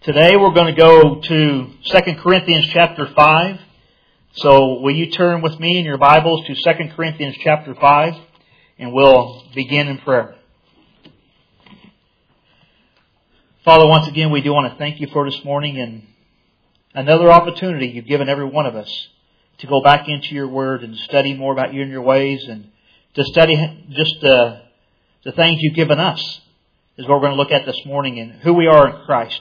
Today we're going to go to 2 Corinthians chapter 5. So will you turn with me in your Bibles to 2 Corinthians chapter 5 and we'll begin in prayer. Father, once again we do want to thank you for this morning and another opportunity you've given every one of us to go back into your Word and study more about you and your ways and to study just the things you've given us is what we're going to look at this morning and who we are in Christ.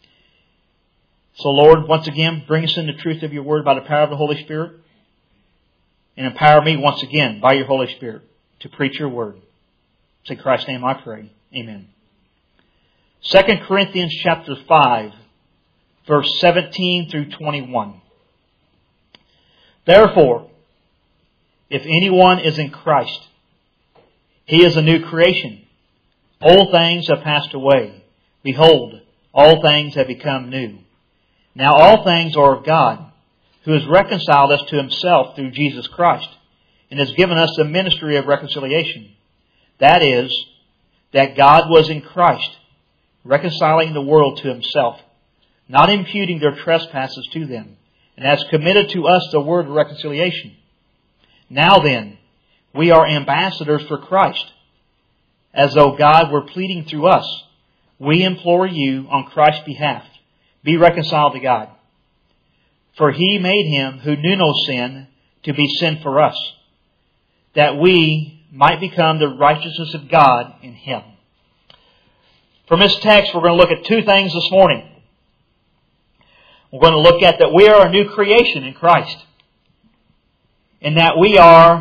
So Lord, once again, bring us in the truth of your Word by the power of the Holy Spirit and empower me once again by your Holy Spirit to preach your Word. In Christ's name I pray. Amen. 2 Corinthians chapter 5, verse 17 through 21. Therefore, if anyone is in Christ, he is a new creation. Old things have passed away. Behold, all things have become new. Now all things are of God, who has reconciled us to himself through Jesus Christ, and has given us the ministry of reconciliation. That is, that God was in Christ, reconciling the world to himself, not imputing their trespasses to them, and has committed to us the word of reconciliation. Now then, we are ambassadors for Christ, as though God were pleading through us. We implore you on Christ's behalf, be reconciled to God. For he made him who knew no sin to be sin for us, that we might become the righteousness of God in him. From this text, we're going to look at two things this morning. We're going to look at that we are a new creation in Christ, and that we have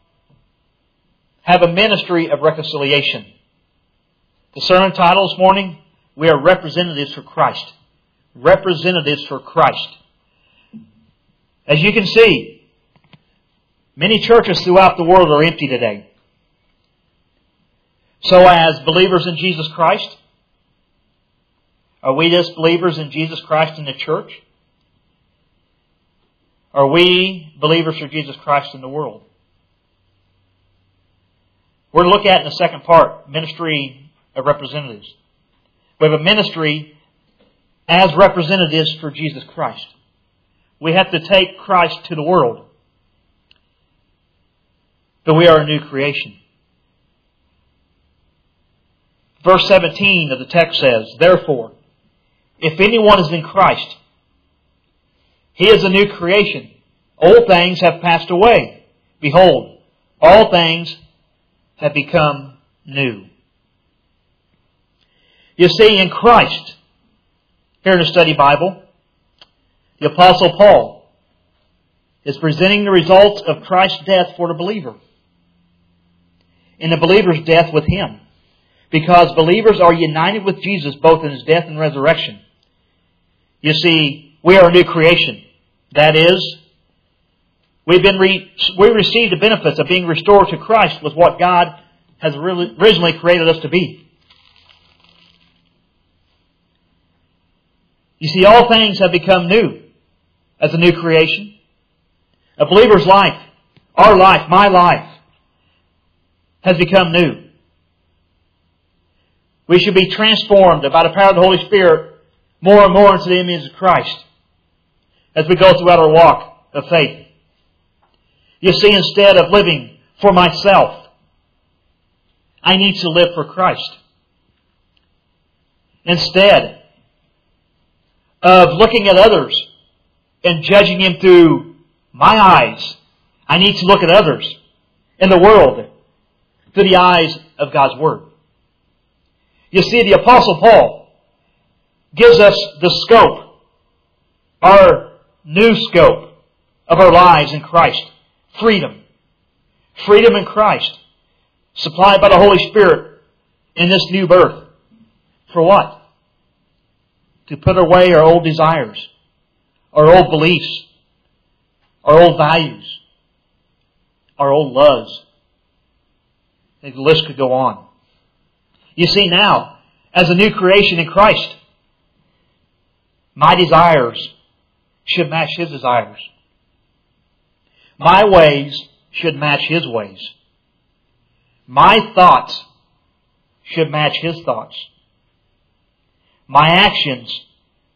a ministry of reconciliation. The sermon title this morning, we are representatives for Christ. Representatives for Christ. As you can see, many churches throughout the world are empty today. So as believers in Jesus Christ, are we just believers in Jesus Christ in the church? Are we believers for Jesus Christ in the world? We're going to look at in the second part, ministry of representatives. We have a ministry as representatives for Jesus Christ. We have to take Christ to the world. But we are a new creation. Verse 17 of the text says, therefore, if anyone is in Christ, he is a new creation. Old things have passed away. Behold, all things have become new. You see, in Christ, here in the Study Bible, the Apostle Paul is presenting the results of Christ's death for the believer. And the believer's death with him. Because believers are united with Jesus both in his death and resurrection. You see, we are a new creation. That is, we received the benefits of being restored to Christ with what God has originally created us to be. You see, all things have become new as a new creation. A believer's life, our life, my life, has become new. We should be transformed by the power of the Holy Spirit more and more into the image of Christ as we go throughout our walk of faith. You see, instead of living for myself, I need to live for Christ. Instead of looking at others and judging them through my eyes, I need to look at others in the world through the eyes of God's Word. You see, the Apostle Paul gives us the scope, our new scope of our lives in Christ. Freedom. Freedom in Christ. Supplied by the Holy Spirit in this new birth. For what? To put away our old desires, our old beliefs, our old values, our old loves. And the list could go on. You see now, as a new creation in Christ, my desires should match His desires. My ways should match His ways. My thoughts should match His thoughts. My actions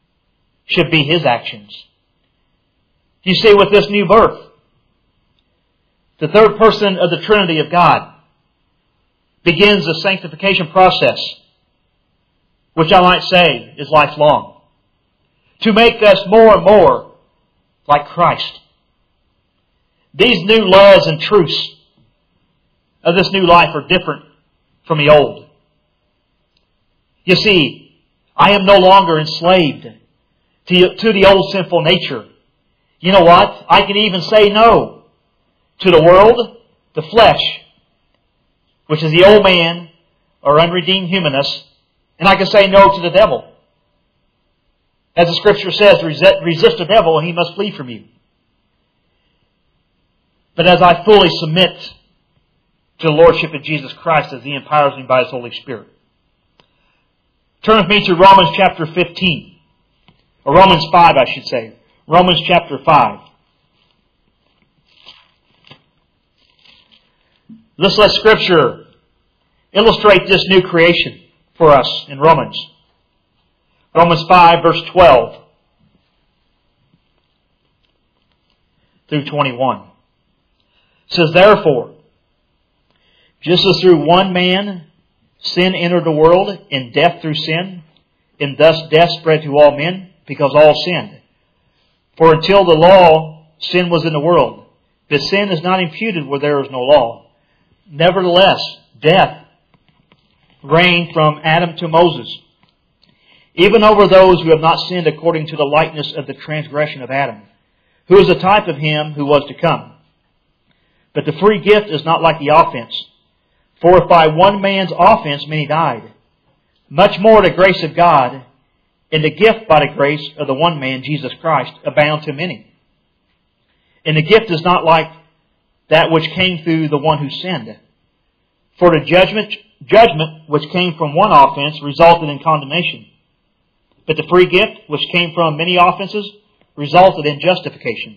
should be his actions. You see, with this new birth, the third person of the Trinity of God begins the sanctification process, which I might say is lifelong, to make us more and more like Christ. These new laws and truths of this new life are different from the old. You see, I am no longer enslaved to the old sinful nature. You know what? I can even say no to the world, the flesh, which is the old man or unredeemed humanness, and I can say no to the devil. As the Scripture says, resist the devil and he must flee from you. But as I fully submit to the Lordship of Jesus Christ as He empowers me by His Holy Spirit. Turn with me to Romans chapter 15. Or Romans 5, I should say. Romans chapter 5. Let's let Scripture illustrate this new creation for us in Romans. Romans 5, verse 12 through 21. It says, therefore, just as through one man sin entered the world, and death through sin, and thus death spread to all men, because all sinned. For until the law, sin was in the world, but sin is not imputed where there is no law. Nevertheless, death reigned from Adam to Moses, even over those who have not sinned according to the likeness of the transgression of Adam, who is a type of him who was to come. But the free gift is not like the offense. For if by one man's offense many died, much more the grace of God and the gift by the grace of the one man, Jesus Christ, abound to many. And the gift is not like that which came through the one who sinned. For the judgment which came from one offense resulted in condemnation. But the free gift which came from many offenses resulted in justification.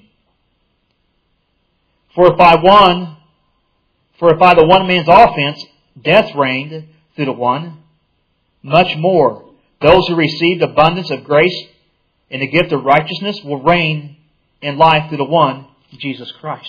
For if by the one man's offense death reigned through the one, much more those who received abundance of grace and the gift of righteousness will reign in life through the one, Jesus Christ.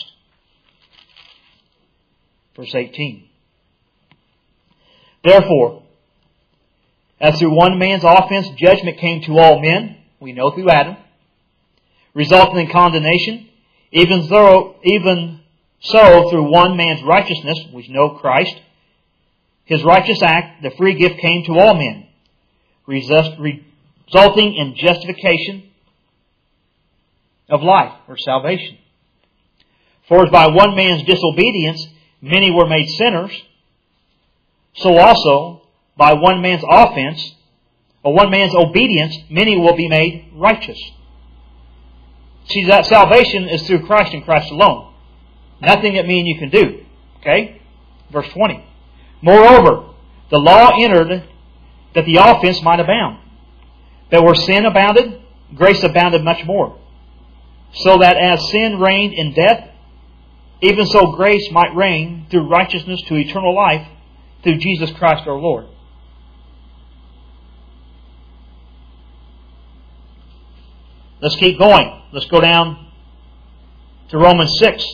Verse 18. Therefore, as through one man's offense judgment came to all men, we know through Adam, resulting in condemnation, even so through one man's righteousness, which know Christ, His righteous act, the free gift came to all men, resulting in justification of life or salvation. For as by one man's disobedience many were made sinners, so also by one man's offense, or one man's obedience, many will be made righteous. See, that salvation is through Christ and Christ alone. Nothing that me and you can do. Okay? Verse 20. Moreover, the law entered that the offense might abound. But where sin abounded, grace abounded much more. So that as sin reigned in death, even so grace might reign through righteousness to eternal life through Jesus Christ our Lord. Let's keep going. Let's go down to Romans 6.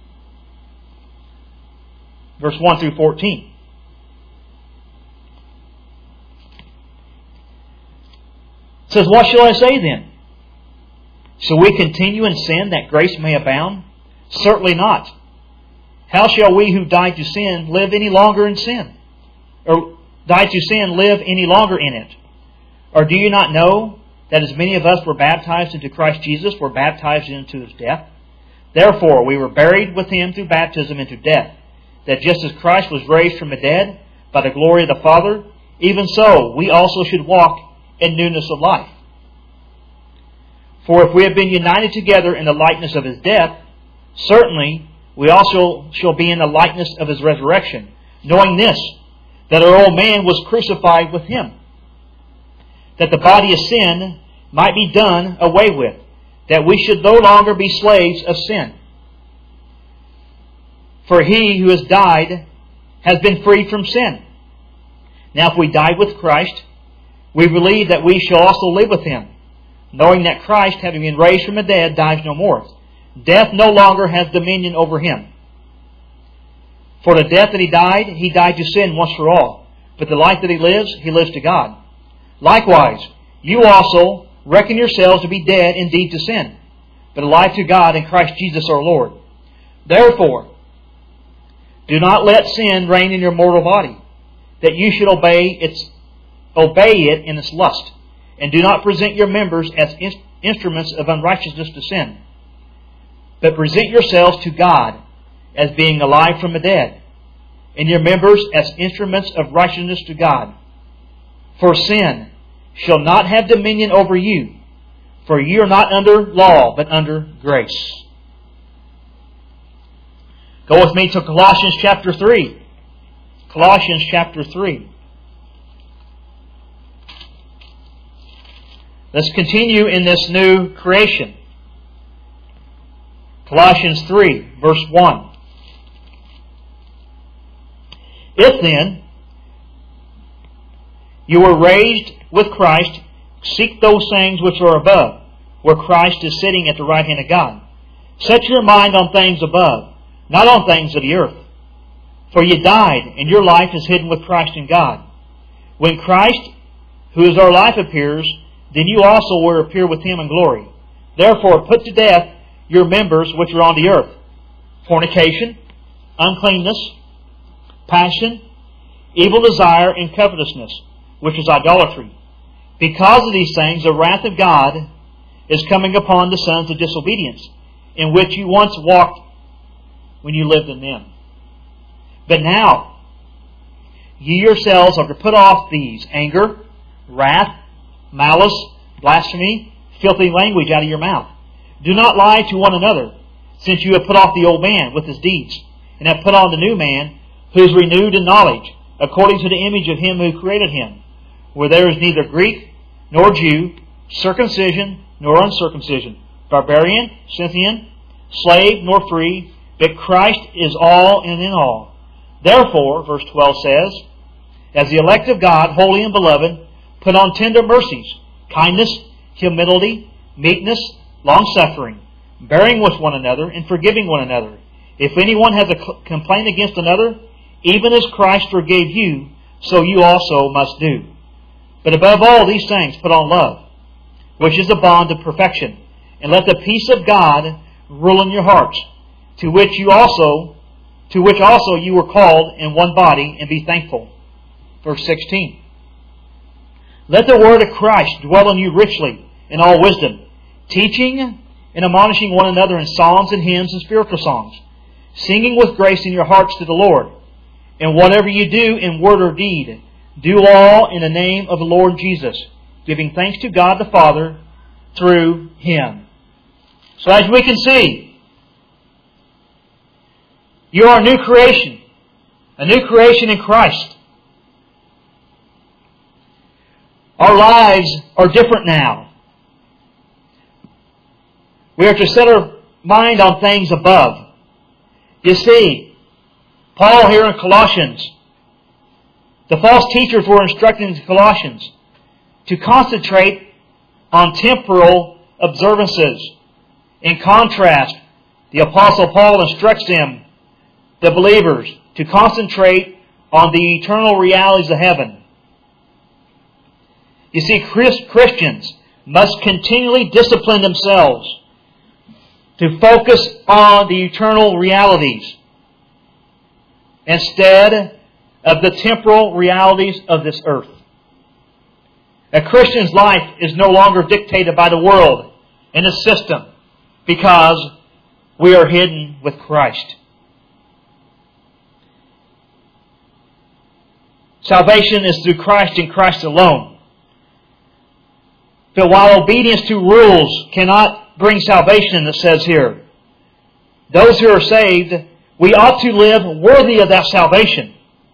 Verse 1 through 14. It says, what shall I say then? Shall we continue in sin that grace may abound? Certainly not. How shall we who died to sin live any longer in sin? Or died to sin live any longer in it? Or do you not know that as many of us were baptized into Christ Jesus were baptized into His death? Therefore we were buried with Him through baptism into death, that just as Christ was raised from the dead by the glory of the Father, even so we also should walk in newness of life. For if we have been united together in the likeness of His death, certainly we also shall be in the likeness of His resurrection, knowing this, that our old man was crucified with Him, that the body of sin might be done away with, that we should no longer be slaves of sin. For he who has died has been freed from sin. Now if we died with Christ, we believe that we shall also live with Him, knowing that Christ, having been raised from the dead, dies no more. Death no longer has dominion over him. For the death that he died to sin once for all. But the life that he lives to God. Likewise, you also reckon yourselves to be dead indeed to sin, but alive to God in Christ Jesus our Lord. Therefore, do not let sin reign in your mortal body, that you should obey it in its lust, and do not present your members as instruments of unrighteousness to sin, but present yourselves to God as being alive from the dead, and your members as instruments of righteousness to God. For sin shall not have dominion over you, for you are not under law, but under grace. Go with me to Colossians chapter 3. Colossians chapter 3. Let's continue in this new creation. Colossians 3, verse 1. If then you were raised with Christ, seek those things which are above, where Christ is sitting at the right hand of God. Set your mind on things above, not on things of the earth. For you died, and your life is hidden with Christ in God. When Christ, who is our life, appears, then you also will appear with Him in glory. Therefore put to death your members which are on the earth: fornication, uncleanness, passion, evil desire, and covetousness, which is idolatry. Because of these things, the wrath of God is coming upon the sons of disobedience, in which you once walked when you lived in them. But now, ye yourselves are to put off these: anger, wrath, malice, blasphemy, filthy language out of your mouth. Do not lie to one another, since you have put off the old man with his deeds, and have put on the new man, who is renewed in knowledge, according to the image of Him who created him, where there is neither Greek nor Jew, circumcision nor uncircumcision, barbarian, Scythian, slave nor free, but Christ is all and in all. Therefore, verse 12 says, as the elect of God, holy and beloved, put on tender mercies, kindness, humility, meekness, long-suffering, bearing with one another, and forgiving one another. If anyone has a complaint against another, even as Christ forgave you, so you also must do. But above all these things put on love, which is the bond of perfection. And let the peace of God rule in your hearts, to which also you were called in one body, and be thankful. Verse 16. Let the word of Christ dwell in you richly in all wisdom, teaching and admonishing one another in psalms and hymns and spiritual songs, singing with grace in your hearts to the Lord. And whatever you do in word or deed, do all in the name of the Lord Jesus, giving thanks to God the Father through Him. So as we can see, you are a new creation in Christ. Our lives are different now. We are to set our mind on things above. You see, Paul here in Colossians, the false teachers were instructing the Colossians to concentrate on temporal observances. In contrast, the Apostle Paul instructs them, the believers, to concentrate on the eternal realities of heaven. You see, Christians must continually discipline themselves to focus on the eternal realities instead of the temporal realities of this earth. A Christian's life is no longer dictated by the world and the system, because we are hidden with Christ. Salvation is through Christ and Christ alone. But while obedience to rules cannot bring salvation, it says here, those who are saved, we ought to live worthy of that salvation.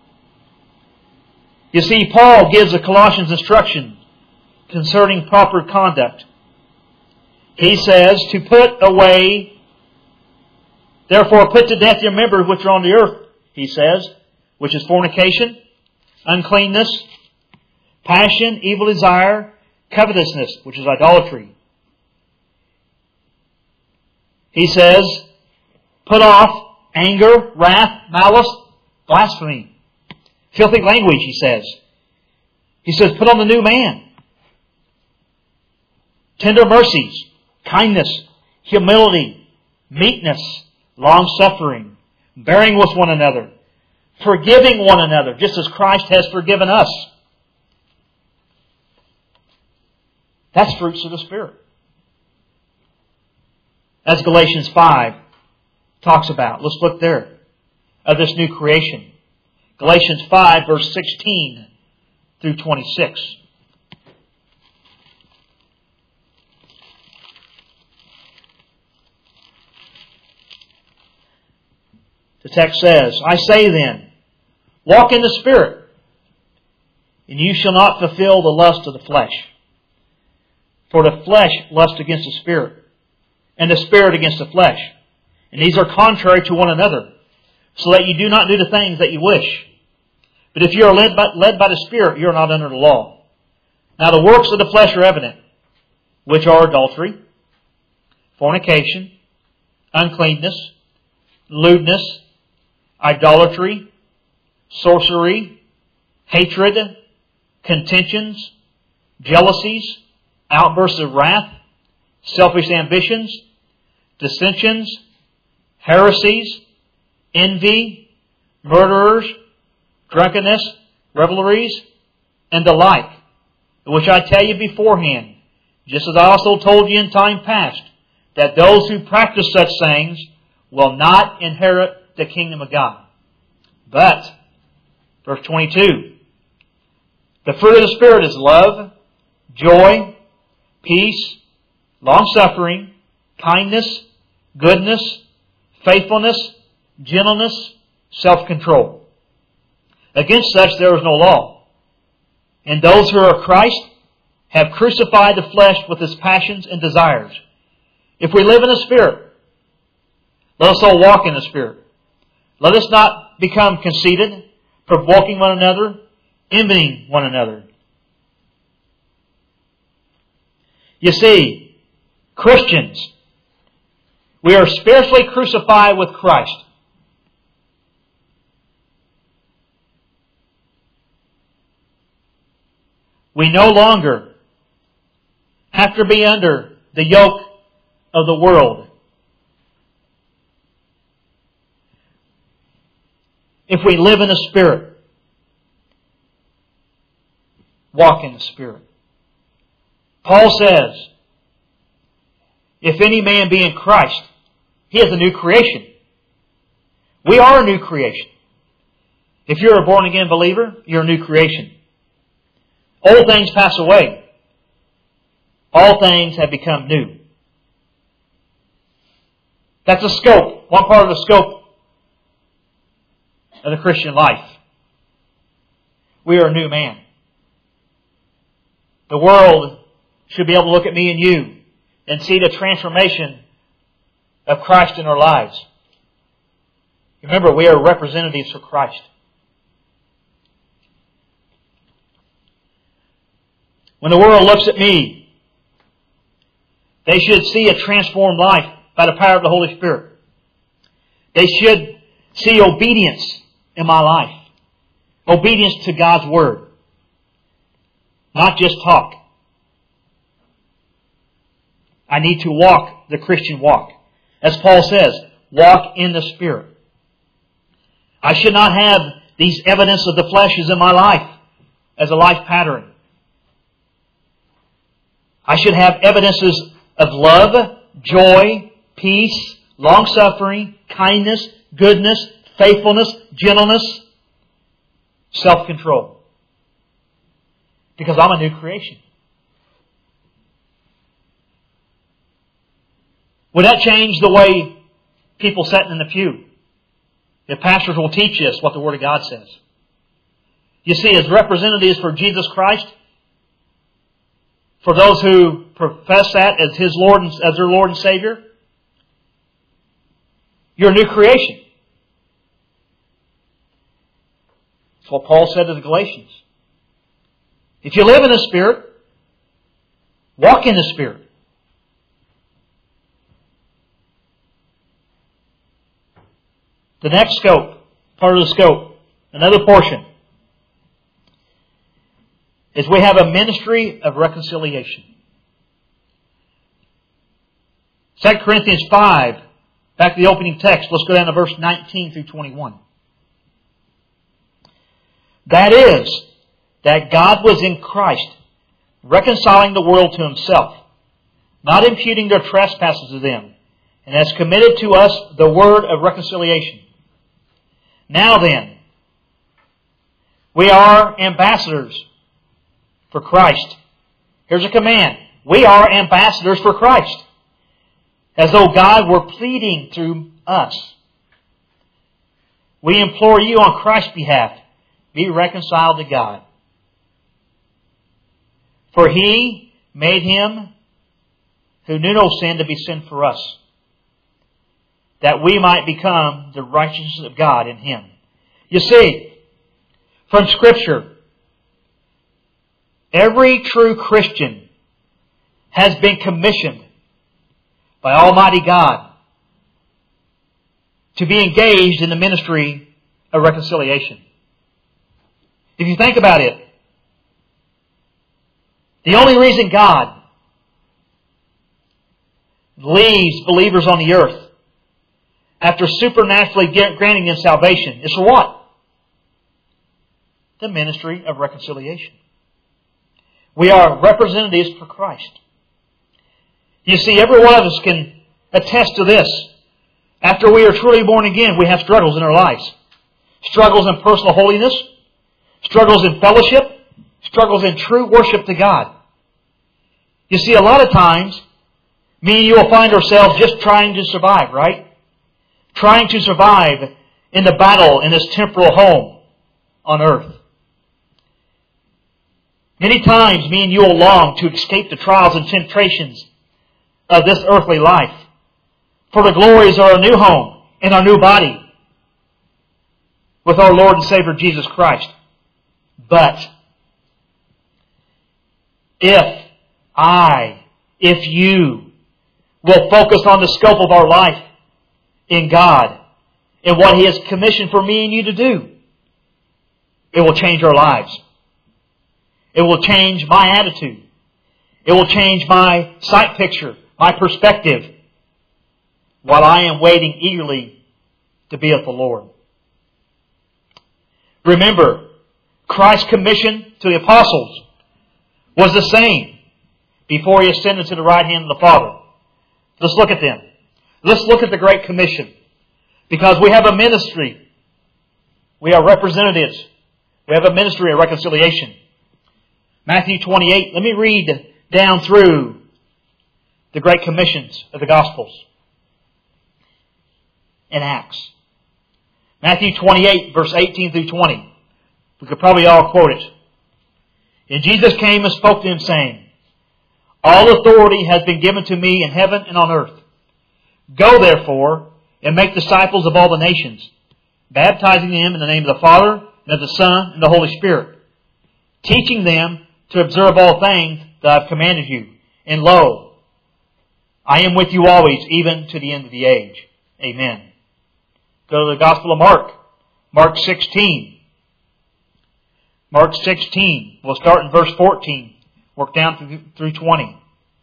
You see, Paul gives the Colossians instruction concerning proper conduct. He says to put away, therefore put to death your members which are on the earth, he says, which is fornication, uncleanness, passion, evil desire, covetousness, which is idolatry. He says, put off anger, wrath, malice, blasphemy. Filthy language, he says. He says, put on the new man. Tender mercies, kindness, humility, meekness, long-suffering, bearing with one another, forgiving one another, just as Christ has forgiven us. That's fruits of the Spirit. As Galatians 5 talks about. Let's look there. Of this new creation. Galatians 5, verse 16 through 26. The text says, I say then, walk in the Spirit, and you shall not fulfill the lust of the flesh. For the flesh lusts against the Spirit, and the Spirit against the flesh. And these are contrary to one another, so that you do not do the things that you wish. But if you are led by the Spirit, you are not under the law. Now the works of the flesh are evident, which are adultery, fornication, uncleanness, lewdness, idolatry, sorcery, hatred, contentions, jealousies, outbursts of wrath, selfish ambitions, dissensions, heresies, envy, murderers, drunkenness, revelries, and the like, which I tell you beforehand, just as I also told you in time past, that those who practice such things will not inherit the kingdom of God. But, verse 22, the fruit of the Spirit is love, joy, peace, long-suffering, kindness, goodness, faithfulness, gentleness, self-control. Against such there is no law. And those who are Christ have crucified the flesh with its passions and desires. If we live in the Spirit, let us all walk in the Spirit. Let us not become conceited, provoking one another, envying one another. You see, Christians, we are spiritually crucified with Christ. We no longer have to be under the yoke of the world. If we live in the Spirit, walk in the Spirit. Paul says, if any man be in Christ, he is a new creation. We are a new creation. If you're a born-again believer, you're a new creation. Old things pass away. All things have become new. That's a scope, one part of the scope of the Christian life. We are a new man. The world should be able to look at me and you and see the transformation of Christ in our lives. Remember, we are representatives for Christ. When the world looks at me, they should see a transformed life by the power of the Holy Spirit. They should see obedience in my life. Obedience to God's Word. Not just talk. I need to walk the Christian walk. As Paul says, walk in the Spirit. I should not have these evidence of the fleshes in my life as a life pattern. I should have evidences of love, joy, peace, long-suffering, kindness, goodness, faithfulness, gentleness, self-control. Because I'm a new creation. Would that change the way people sitting in the pew? If pastors will teach us what the Word of God says. You see, as representatives for Jesus Christ, for those who profess that as His Lord and as their Lord and Savior, you're a new creation. That's what Paul said to the Galatians. If you live in the Spirit, walk in the Spirit. The next scope, part of the scope, another portion, is we have a ministry of reconciliation. 2 Corinthians 5, back to the opening text, let's go down to verse 19 through 21. That is, that God was in Christ, reconciling the world to Himself, not imputing their trespasses to them, and has committed to us the word of reconciliation. Now then, we are ambassadors for Christ. Here's a command. We are ambassadors for Christ, as though God were pleading through us. We implore you on Christ's behalf, be reconciled to God. For He made Him who knew no sin to be sin for us, that we might become the righteousness of God in Him. You see, from Scripture, every true Christian has been commissioned by Almighty God to be engaged in the ministry of reconciliation. If you think about it, the only reason God leaves believers on the earth after supernaturally granting them salvation is for what? The ministry of reconciliation. We are representatives for Christ. You see, every one of us can attest to this. After we are truly born again, we have struggles in our lives. Struggles in personal holiness, struggles in fellowship, struggles in true worship to God. You see, a lot of times, me and you will find ourselves just trying to survive, right? Trying to survive in the battle in this temporal home on earth. Many times, me and you will long to escape the trials and temptations of this earthly life for the glories of our new home and our new body with our Lord and Savior Jesus Christ. But if you will focus on the scope of our life in God and what He has commissioned for me and you to do, it will change our lives. It will change my attitude. It will change my sight picture, my perspective, while I am waiting eagerly to be with the Lord. Remember, Christ's commission to the apostles was the same before He ascended to the right hand of the Father. Let's look at them. Let's look at the Great Commission. Because we have a ministry. We are representatives. We have a ministry of reconciliation. Matthew 28. Let me read down through the Great Commissions of the Gospels in Acts. Matthew 28, verse 18 through 20. We could probably all quote it. And Jesus came and spoke to him, saying, All authority has been given to me in heaven and on earth. Go therefore and make disciples of all the nations, baptizing them in the name of the Father, and of the Son, and the Holy Spirit, teaching them to observe all things that I have commanded you. And lo, I am with you always, even to the end of the age. Amen. Go to the Gospel of Mark. Mark 16. Mark 16. We'll start in verse 14. Work down through 20.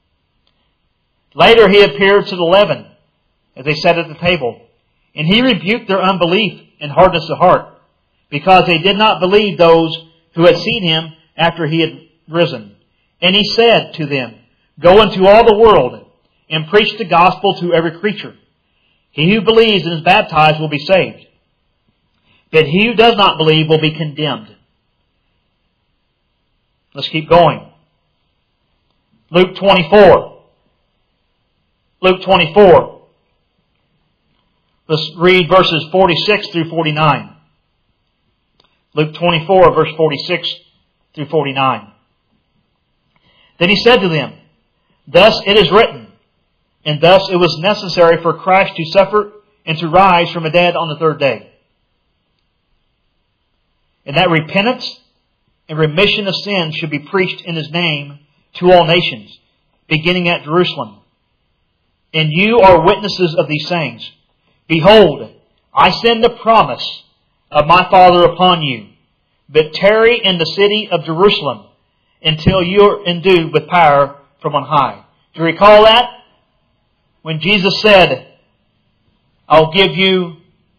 Later He appeared to the 11 as they sat at the table. And He rebuked their unbelief and hardness of heart, because they did not believe those who had seen Him after He had risen. And He said to them, Go into all the world and preach the gospel to every creature. He who believes and is baptized will be saved, but he who does not believe will be condemned. Let's keep going. Luke 24. Luke 24. Let's read verses 46 through 49. Luke 24, verse 46 through 49. Then He said to them, Thus it is written, and thus it was necessary for Christ to suffer and to rise from the dead on the third day. And that repentance and remission of sins should be preached in His name to all nations, beginning at Jerusalem. And you are witnesses of these things. Behold, I send the promise of my Father upon you, but tarry in the city of Jerusalem until you are endued with power from on high. Do you recall that? When Jesus said, I'll give you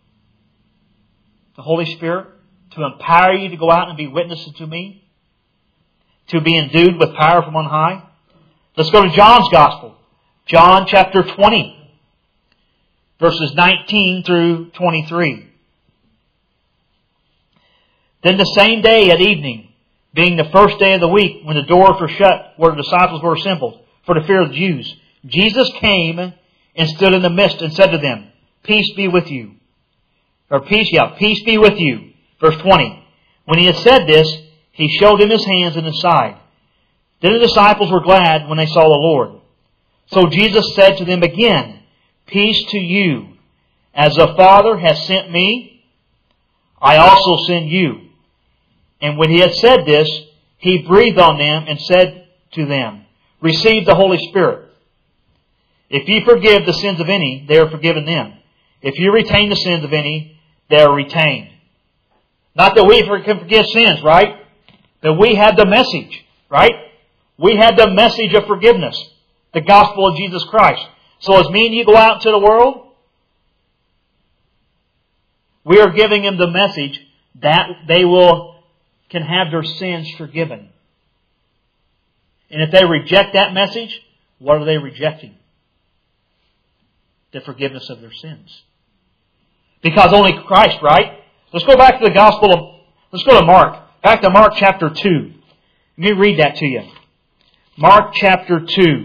the Holy Spirit to empower you to go out and be witnesses to me, to be endued with power from on high. Let's go to John's Gospel. John chapter 20, verses 19 through 23. Then the same day at evening, being the first day of the week, when the doors were shut where the disciples were assembled, for the fear of the Jews, Jesus came and stood in the midst and said to them, Peace be with you. Or peace be with you. Verse 20. When he had said this, he showed them his hands and his side. Then the disciples were glad when they saw the Lord. So Jesus said to them again, Peace to you. As the Father has sent me, I also send you. And when he had said this, he breathed on them and said to them, Receive the Holy Spirit. If you forgive the sins of any, they are forgiven them. If you retain the sins of any, they are retained. Not that we can forgive sins, right? But we have the message, right? We have the message of forgiveness. The gospel of Jesus Christ. So as me and you go out into the world, we are giving them the message that they can have their sins forgiven. And if they reject that message, what are they rejecting? The forgiveness of their sins. Because only Christ, right? Let's go back to the let's go to Mark. Back to Mark chapter 2. Let me read that to you. Mark chapter 2.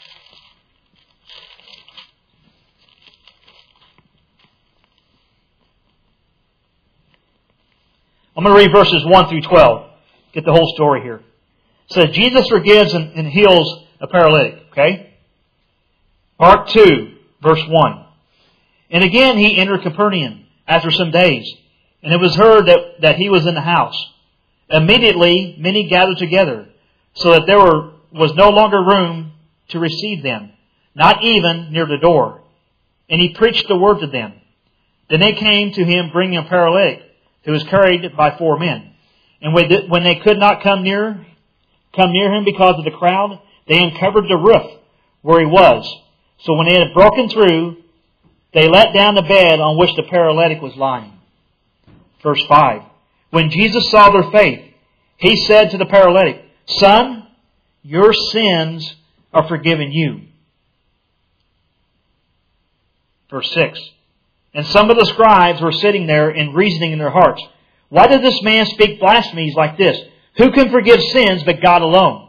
I'm going to read verses 1 through 12. Get the whole story here. It says, Jesus forgives and heals a paralytic. Okay? Mark 2, verse 1. And again he entered Capernaum after some days, and it was heard that he was in the house. Immediately many gathered together, so that there was no longer room to receive them, not even near the door. And he preached the word to them. Then they came to him bringing a paralytic, who was carried by 4 men. And when they could not come near him because of the crowd, they uncovered the roof where he was. So when they had broken through, they let down the bed on which the paralytic was lying. Verse 5. When Jesus saw their faith, he said to the paralytic, Son, your sins are forgiven you. Verse 6. And some of the scribes were sitting there and reasoning in their hearts, Why did this man speak blasphemies like this? Who can forgive sins but God alone?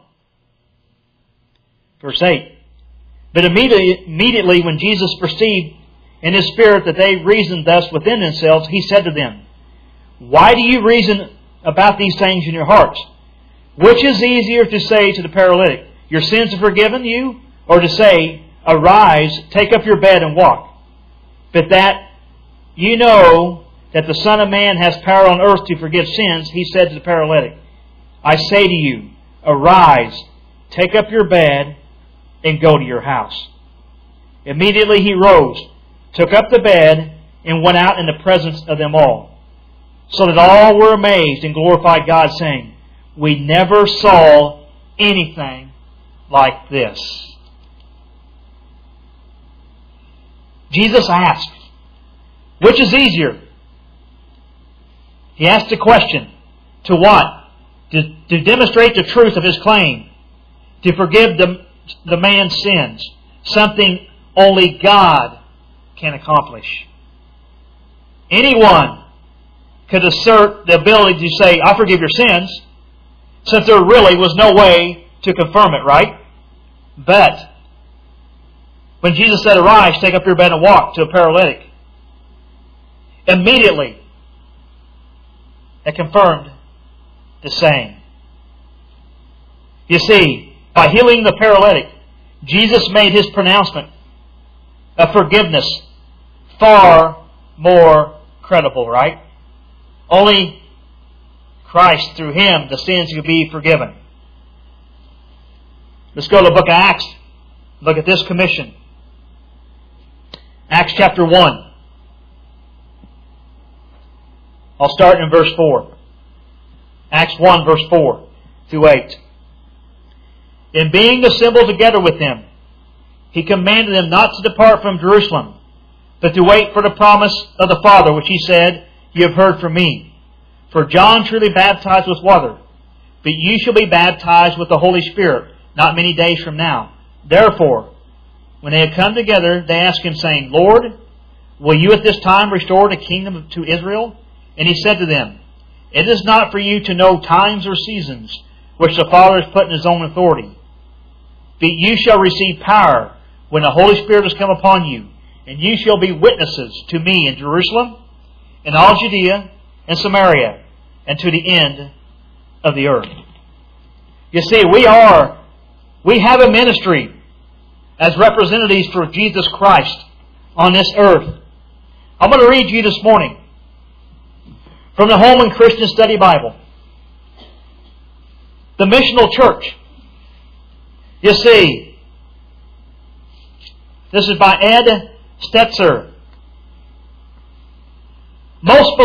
Verse 8. But immediately when Jesus perceived in his spirit that they reasoned thus within themselves, he said to them, Why do you reason about these things in your hearts? Which is easier to say to the paralytic, Your sins are forgiven you? Or to say, Arise, take up your bed and walk? But that you know that the Son of Man has power on earth to forgive sins, he said to the paralytic, I say to you, Arise, take up your bed, and go to your house. Immediately he rose, took up the bed, and went out in the presence of them all. So that all were amazed and glorified God, saying, We never saw anything like this. Jesus asked, which is easier? He asked the question. To what? To demonstrate the truth of his claim. To forgive the man's sins. Something only God can accomplish. Anyone could assert the ability to say, I forgive your sins, since there really was no way to confirm it, right? But when Jesus said, Arise, take up your bed and walk, to a paralytic, immediately it confirmed the same. You see, by healing the paralytic, Jesus made his pronouncement of forgiveness far more credible, right? Only Christ, through him, the sins could be forgiven. Let's go to the book of Acts. Look at this commission. Acts chapter 1. I'll start in verse 4. Acts 1, verse 4 through 8. In being assembled together with them, He commanded them not to depart from Jerusalem, but to wait for the promise of the Father, which He said, You have heard from me. For John truly baptized with water, but you shall be baptized with the Holy Spirit not many days from now. Therefore, when they had come together, they asked Him, saying, Lord, will you at this time restore the kingdom to Israel? And He said to them, It is not for you to know times or seasons which the Father has put in His own authority. But you shall receive power when the Holy Spirit has come upon you, and you shall be witnesses to me in Jerusalem, in all Judea, and Samaria, and to the end of the earth. You see, we have a ministry as representatives for Jesus Christ on this earth. I'm going to read you this morning from the Holman Christian Study Bible. The Missional Church. You see, this is by Ed Stetzer. Most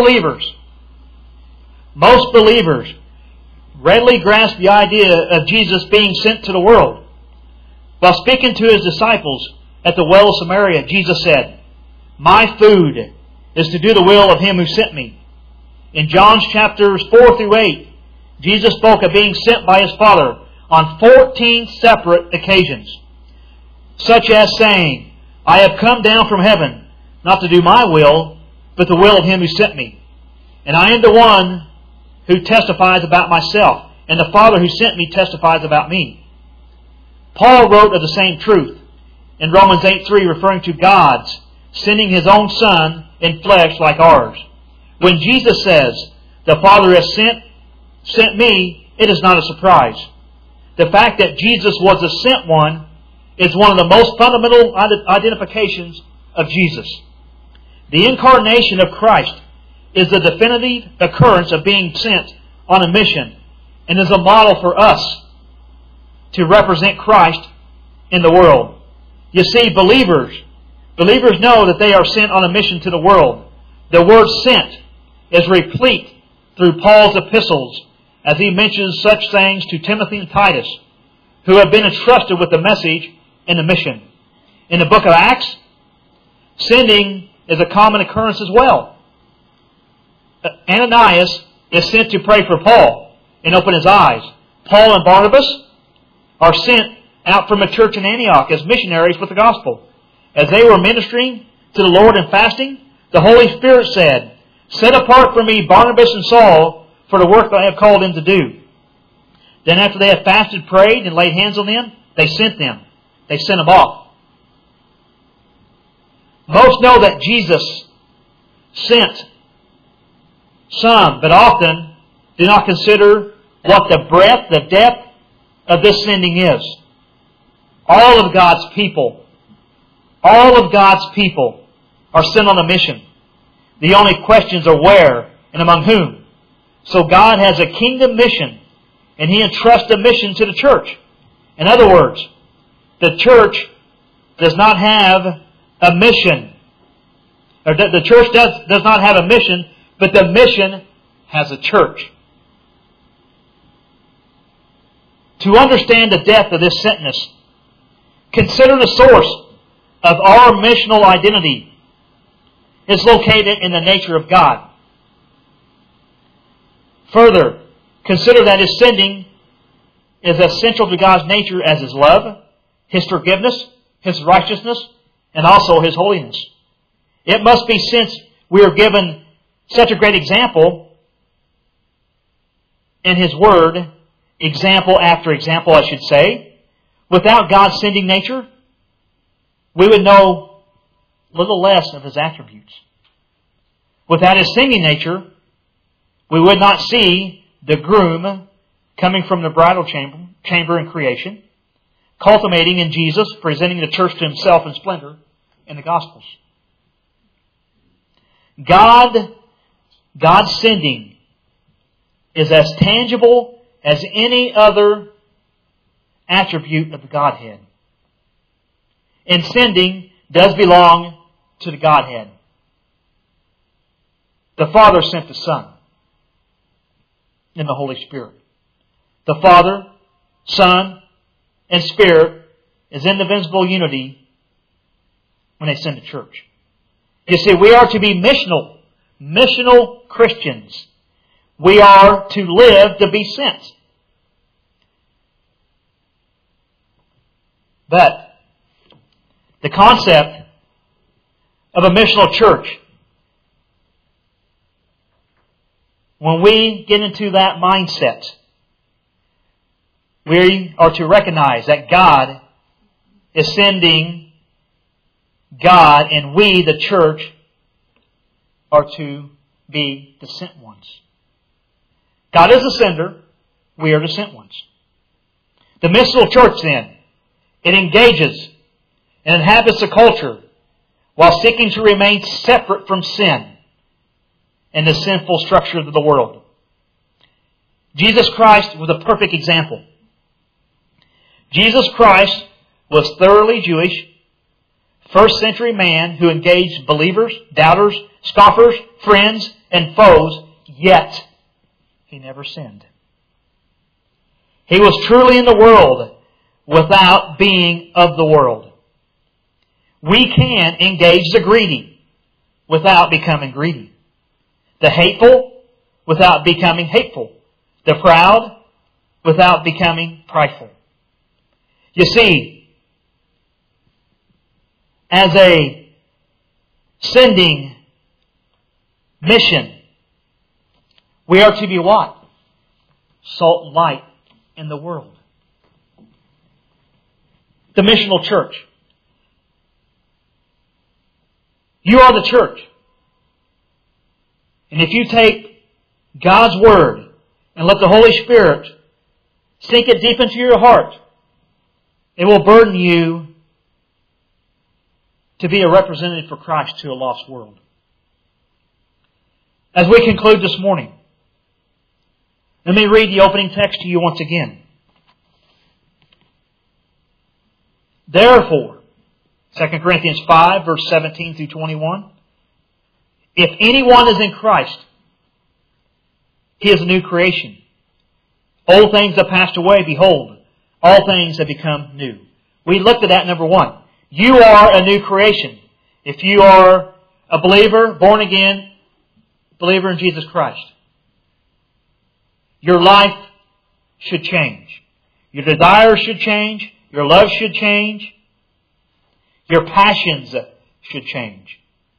believers readily grasp the idea of Jesus being sent to the world. While speaking to His disciples at the well of Samaria, Jesus said, My food is to do the will of Him who sent me. In John's chapters 4 through 8, Jesus spoke of being sent by His Father on 14 separate occasions, such as saying, I have come down from heaven, not to do my will, but the will of Him who sent me. And I am the one who testifies about myself, and the Father who sent me testifies about me. Paul wrote of the same truth in Romans 8:3, referring to God's sending His own Son in flesh like ours. When Jesus says, the Father has sent me, it is not a surprise. The fact that Jesus was the sent one is one of the most fundamental identifications of Jesus. The incarnation of Christ is the definitive occurrence of being sent on a mission and is a model for us to represent Christ in the world. You see, believers know that they are sent on a mission to the world. The word sent is replete through Paul's epistles as he mentions such things to Timothy and Titus, who have been entrusted with the message and the mission. In the book of Acts, sending is a common occurrence as well. Ananias is sent to pray for Paul and open his eyes. Paul and Barnabas are sent out from a church in Antioch as missionaries with the gospel. As they were ministering to the Lord and fasting, the Holy Spirit said, Set apart for me Barnabas and Saul for the work that I have called them to do. Then after they had fasted, prayed, and laid hands on them, they sent them. They sent them off. Most know that Jesus sent some, but often do not consider what the breadth, the depth of this sending is. All of God's people are sent on a mission. The only questions are where and among whom. So God has a kingdom mission, and He entrusts a mission to the church. In other words, the church does not have a mission. Or the church does not have a mission, but the mission has a church. To understand the depth of this sentness, consider the source of our missional identity is located in the nature of God. Further, consider that His sending is essential to God's nature as His love, His forgiveness, His righteousness, and also His holiness. It must be, since we are given such a great example in His Word, example after example, I should say, without God's sending nature, we would know little less of His attributes. Without His sending nature, we would not see the groom coming from the bridal chamber in creation, culminating in Jesus, presenting the church to Himself in splendor in the Gospels. God's sending is as tangible as any other attribute of the Godhead. And sending does belong to the Godhead. The Father sent the Son and the Holy Spirit. The Father, Son, and Spirit is indivisible unity when they send the church. You see, we are to be missional Christians. We are to live to be sent. But the concept of a missional church, when we get into that mindset, we are to recognize that God is sending God, and we, the church, are to be the sent ones. God is the sender. We are the sent ones. The missional church, then, it engages and inhabits the culture while seeking to remain separate from sin and the sinful structure of the world. Jesus Christ was a perfect example. Jesus Christ was thoroughly Jewish, first-century man who engaged believers, doubters, scoffers, friends, and foes, yet He never sinned. He was truly in the world without being of the world. We can engage the greedy without becoming greedy. The hateful without becoming hateful. The proud without becoming prideful. You see, as a sending mission, we are to be what? Salt and light in the world. The missional church. You are the church. And if you take God's Word and let the Holy Spirit sink it deep into your heart, it will burden you to be a representative for Christ to a lost world. As we conclude this morning, let me read the opening text to you once again. Therefore, 2 Corinthians 5, verse 17 through 21, if anyone is in Christ, he is a new creation. Old things have passed away. Behold, all things have become new. We looked at that, number one. You are a new creation. If you are a believer, born again, believer in Jesus Christ, your life should change. Your desires should change. Your love should change. Your passions should change.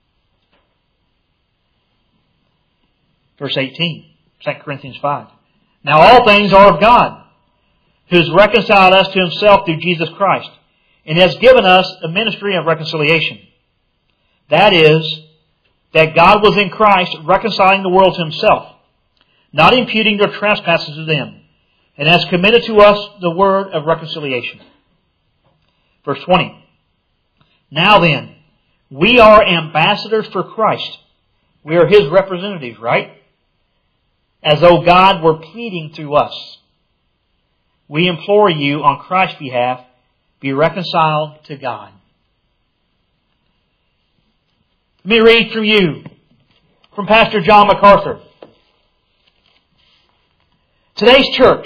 Verse 18, 2 Corinthians 5. Now all things are of God, who has reconciled us to Himself through Jesus Christ, and has given us a ministry of reconciliation. That is, that God was in Christ reconciling the world to Himself, not imputing their trespasses to them, and has committed to us the word of reconciliation. Verse 20. Now then, we are ambassadors for Christ. We are His representatives, right? As though God were pleading through us. We implore you on Christ's behalf, be reconciled to God. Let me read from you, from Pastor John MacArthur. Today's church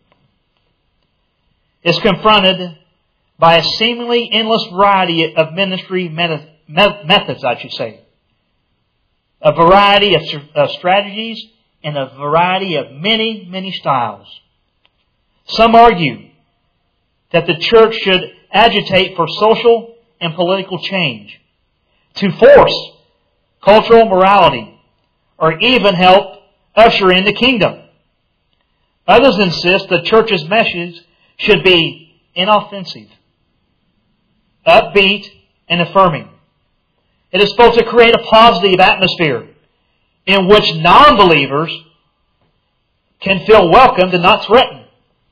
is confronted by a seemingly endless variety of ministry methods, I should say. A variety of strategies and a variety of many styles. Some argue that the church should agitate for social and political change, to force cultural morality, or even help usher in the kingdom. Others insist the church's message should be inoffensive, upbeat, and affirming. It is supposed to create a positive atmosphere in which non-believers can feel welcomed and not threatened.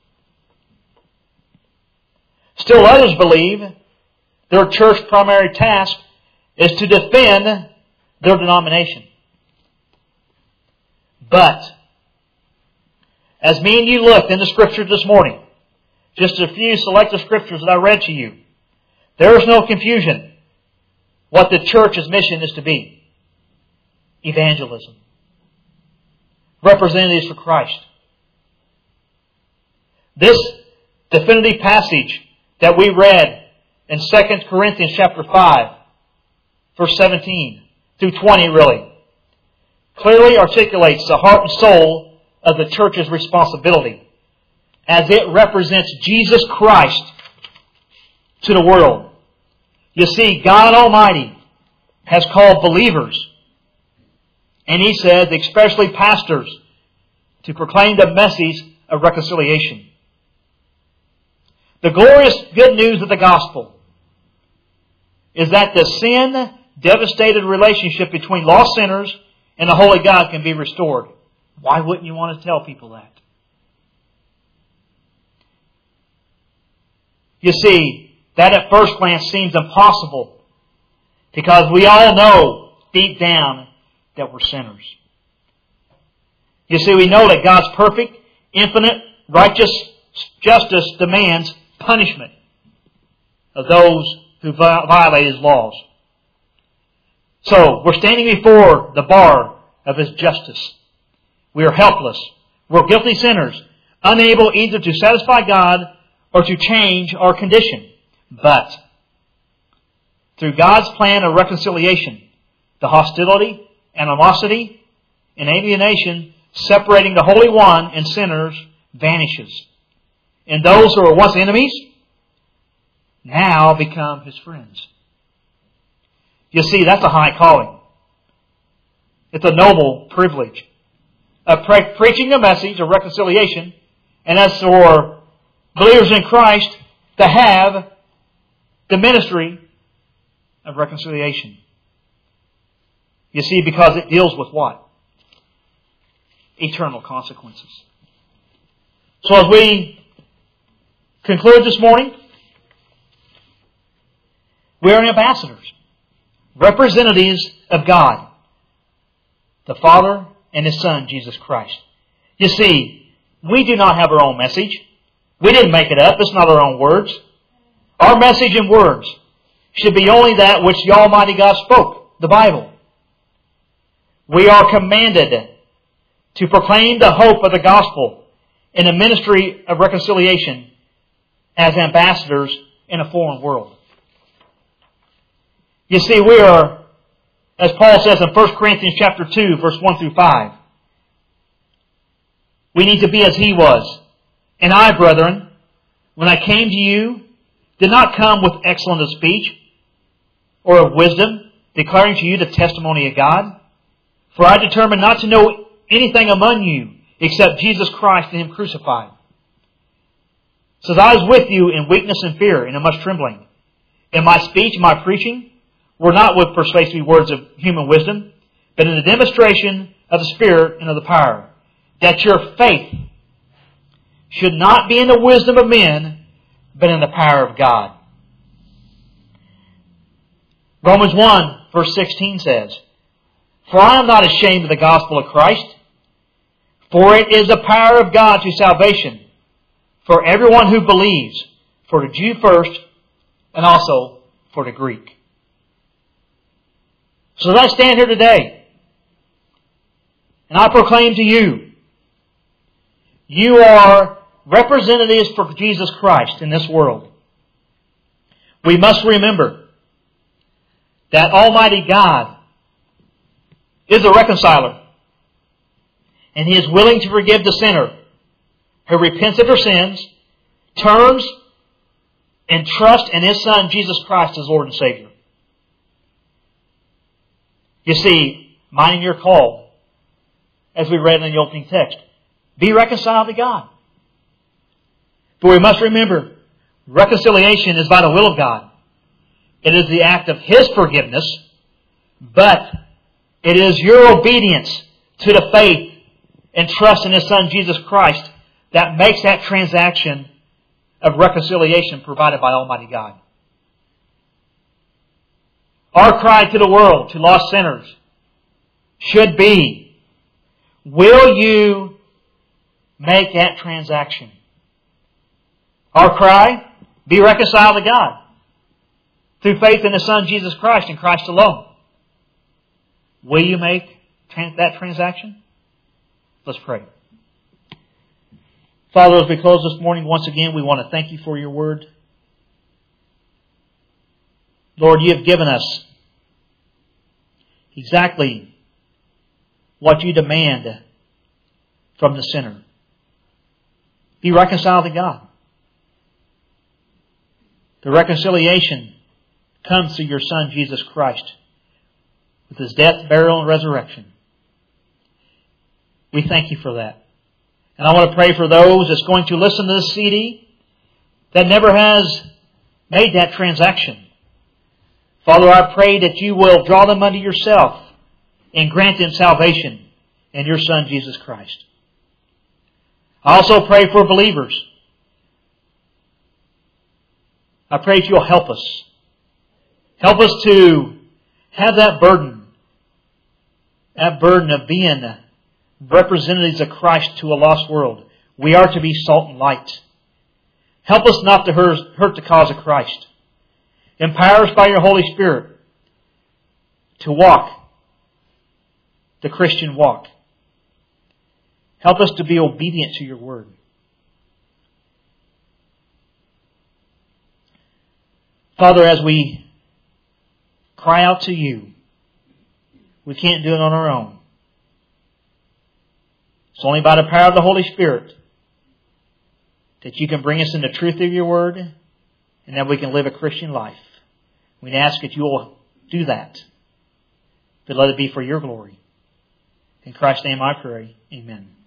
Still others believe their church's primary task is to defend their denomination. But, as me and you looked in the Scriptures this morning, just a few selected Scriptures that I read to you, there is no confusion what the church's mission is to be. Evangelism. representatives for Christ. This definitive passage that we read in 2 Corinthians chapter 5, verse 17 through 20 really, clearly articulates the heart and soul of the church's responsibility as it represents Jesus Christ to the world. You see, God Almighty has called believers, and He says, especially pastors, to proclaim the message of reconciliation. The glorious good news of the gospel is that the sin-devastated relationship between lost sinners and the holy God can be restored. Why wouldn't you want to tell people that? You see, that at first glance seems impossible because we all know deep down that we're sinners. You see, we know that God's perfect, infinite, righteous justice demands punishment of those who violate His laws. So, we're standing before the bar of His justice. We are helpless. We're guilty sinners, unable either to satisfy God or to change our condition. But, through God's plan of reconciliation, the hostility, animosity, and alienation separating the Holy One and sinners vanishes. And those who were once enemies now become His friends. You see, that's a high calling. It's a noble privilege of preaching the message of reconciliation, and as for believers in Christ to have the ministry of reconciliation. You see, because it deals with what? Eternal consequences. So as we conclude this morning, we are ambassadors, representatives of God, the Father and His Son, Jesus Christ. You see, we do not have our own message. We didn't make it up. It's not our own words. Our message and words should be only that which the Almighty God spoke, the Bible. We are commanded to proclaim the hope of the gospel in a ministry of reconciliation as ambassadors in a foreign world. You see, we are, as Paul says in 1 Corinthians chapter 2, verse 1 through 5, we need to be as he was. And I, brethren, when I came to you, did not come with excellent of speech or of wisdom, declaring to you the testimony of God. For I determined not to know anything among you except Jesus Christ and Him crucified. It says, I was with you in weakness and fear and in much trembling. In my speech and my preaching were not with persuasive words of human wisdom, but in the demonstration of the Spirit and of the power, that your faith should not be in the wisdom of men, but in the power of God. Romans 1, verse 16 says, For I am not ashamed of the gospel of Christ, for it is the power of God to salvation for everyone who believes, for the Jew first, and also for the Greek. So as I stand here today, and I proclaim to you, you are representatives for Jesus Christ in this world. We must remember that Almighty God is a reconciler, and He is willing to forgive the sinner who repents of her sins, turns, and trusts in His Son, Jesus Christ, as Lord and Savior. You see, mine and your call, as we read in the opening text, be reconciled to God. For we must remember, reconciliation is by the will of God. It is the act of His forgiveness, but it is your obedience to the faith and trust in His Son, Jesus Christ, that makes that transaction of reconciliation provided by Almighty God. Our cry to the world, to lost sinners, should be, will you make that transaction? Our cry, be reconciled to God through faith in His Son, Jesus Christ, and Christ alone. Will you make that transaction? Let's pray. Father, as we close this morning, once again, we want to thank you for your word. Lord, you have given us exactly what you demand from the sinner. Be reconciled to God. The reconciliation comes through your Son, Jesus Christ, with His death, burial, and resurrection. We thank you for that. And I want to pray for those that's going to listen to this CD that never has made that transaction. Father, I pray that you will draw them unto yourself and grant them salvation in your Son, Jesus Christ. I also pray for believers. I pray that you'll help us. Help us to have that burden of being representatives of Christ to a lost world. We are to be salt and light. Help us not to hurt the cause of Christ. Empower us by your Holy Spirit to walk the Christian walk. Help us to be obedient to your word. Father, as we cry out to you, we can't do it on our own. It's only by the power of the Holy Spirit that you can bring us in the truth of your word and that we can live a Christian life. We ask that you will do that, but let it be for your glory. In Christ's name I pray. Amen.